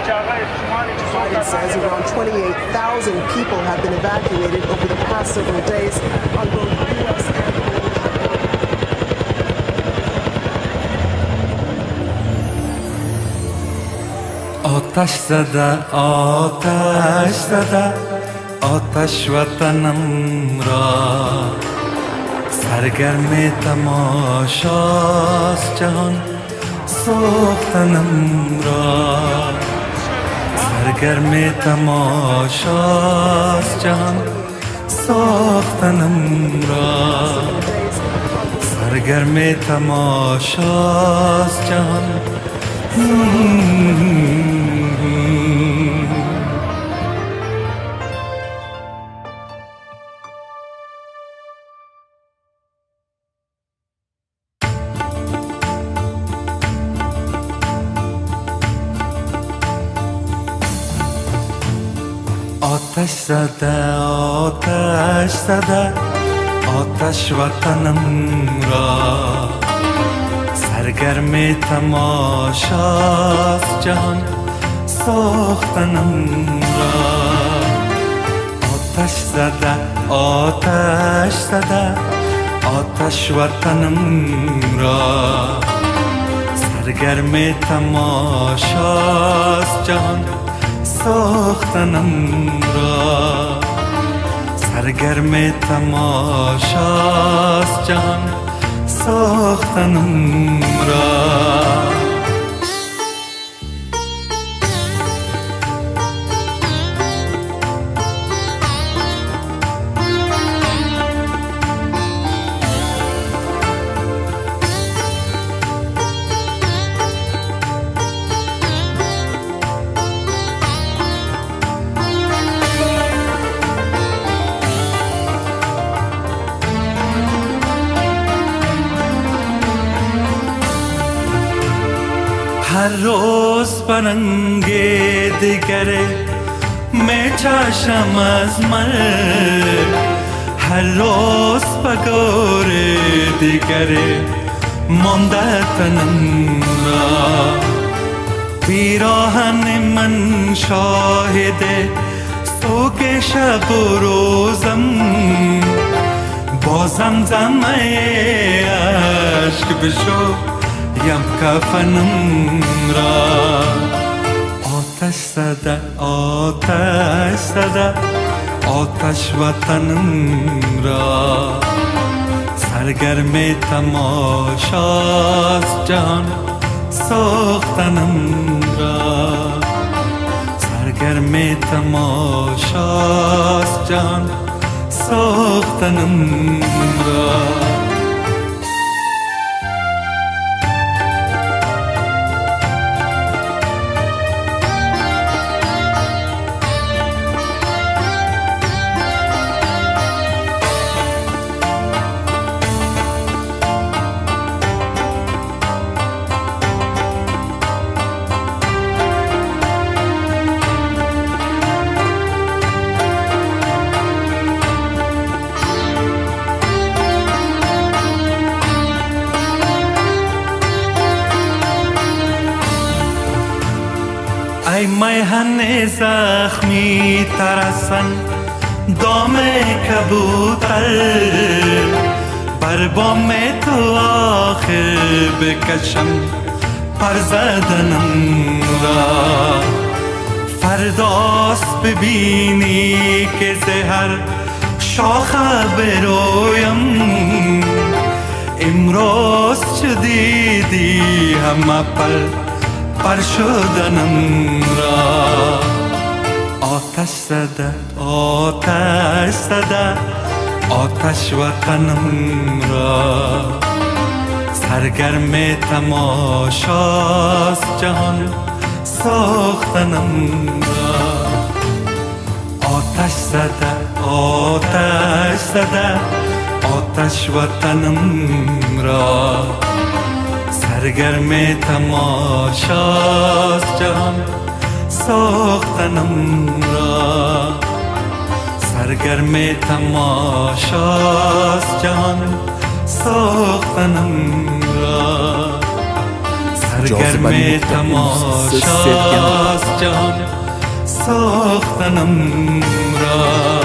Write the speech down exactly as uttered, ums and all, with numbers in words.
Biden says around twenty-eight thousand people have been evacuated over the past several days on both U S and آتش زده آتش زده آتش وطنم را سرگرم تماشاست جهان سوختنم را سرگرم تماشاست جهان سوختنم را سرگرم تماشاست جهان آتش زده آتش زده آتش وطنم را سرگرم تماشاست جهان سوختنم را آتش زده آتش زده آتش وطنم را سرگرم تماشاست جهان سوختنم را سرگرم تماشاست جهان سوختنم را هر روز برنگ دیگره می چشم از مرگ هر روز بگور دیگره مانده تنم را پیراهن من شاهد سوگ شب و روزم با زمزمه عشق بشو یم کفنم را آتش زده آتش زده آتش وطنم را سرگرم تماشاست جهان سوختنم را سرگرم تماشاست جهان سوختنم را ای میهن زخمی ترسن دام کبوتر بر بام تو آخر بکشم پر زدنم را فرداست ببینی که زهر شاخه برویم امروز چه دیدی همه پر پر شدنم را آتش زده آتش زده آتش وطنم را سرگرم تماشاست جهان سوختنم را آتش زده آتش زده آتش وطنم را سرگرم تماشاست جهان سوختنم را سرگرم تماشاست جهان سوختنم را سرگرم تماشاست جهان ساختنم را